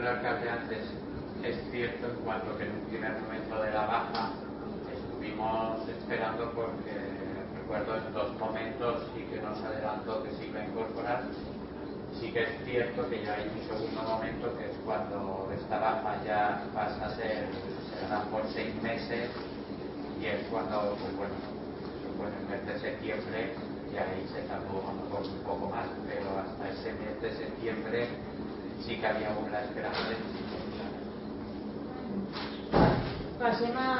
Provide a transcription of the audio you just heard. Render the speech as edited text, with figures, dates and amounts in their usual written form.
Lo que hablé antes es cierto en cuanto que en un primer momento de la baja estuvimos esperando porque recuerdo en 2 momentos sí que nos adelantó que se iba a incorporar. Sí que es cierto que ya hay un segundo momento que es cuando esta baja ya pasa a ser, se da por 6 meses y es cuando, pues bueno, supone el mes de septiembre y ahí se tardó a lo mejor un poco más, pero hasta ese mes de septiembre sí que había una esperanza de Passem a